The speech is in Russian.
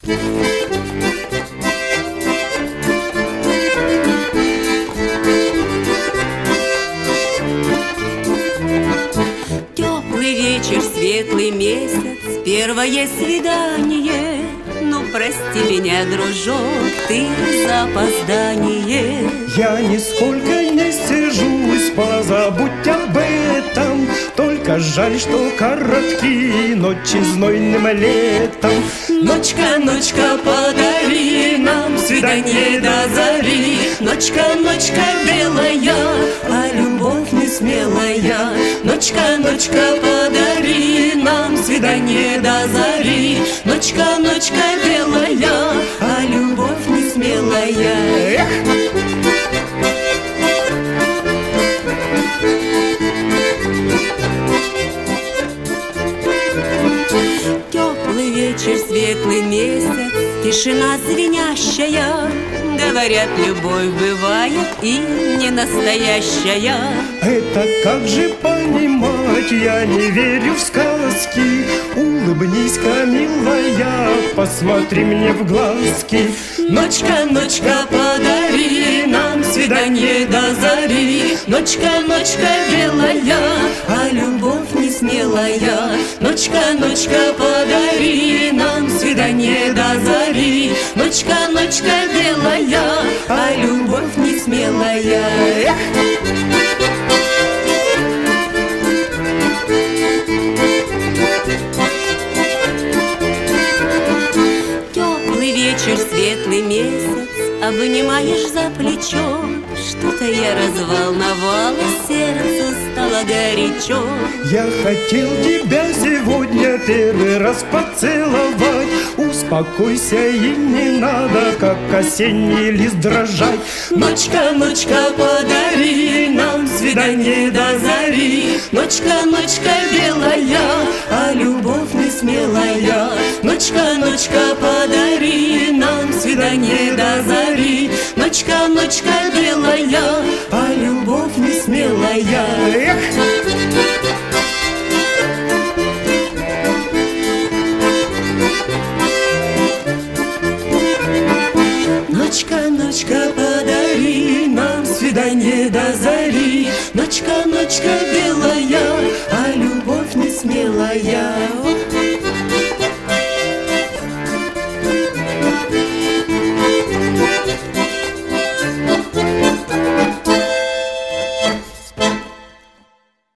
Теплый вечер, светлый месяц, первое свидание. Ну, прости меня, дружок, ты за опоздание. Я нисколько не стяжусь, позабудь об этом. Только жаль, что короткие ночи знойным летом. Ночка, ночка, подари нам свидание до зари. Ночка, ночка белая, а любовь не смелая. Ночка, ночка, подари нам свидание до зари. Ночка, ночка белая, а любовь не смелая. Теплый вечер, светлый месяц, тишина звенящая. Говорят, любовь бывает и не настоящая. Это как же понимать? Я не верю в сказки. Улыбнись-ка, милая, посмотри мне в глазки. Ночка, ночка, подари нам свидание до зари. Ночка, ночка белая, а любовь не смелая. Ночка, ночка, подари нам свидание до зари. Ночка, ночка белая, а любовь не смелая. Теплый вечер, светлый месяц, обнимаешь за плечо. Что-то я разволновалась, сердцу стало горячо. Я хотел тебя сегодня первый раз поцеловать. Успокойся, и не надо, как осенний лист, дрожать. Ночка, ночка, подари нам свидание до зари. Ночка, ночка белая, а любовь не смелая. Ночка, ночка, подари нам свидание до зари. Ночка, ночка белая, а любовь не смелая. Ночка, ночка, подари нам свидание до зари. Ночка, ночка белая, а любовь не смелая.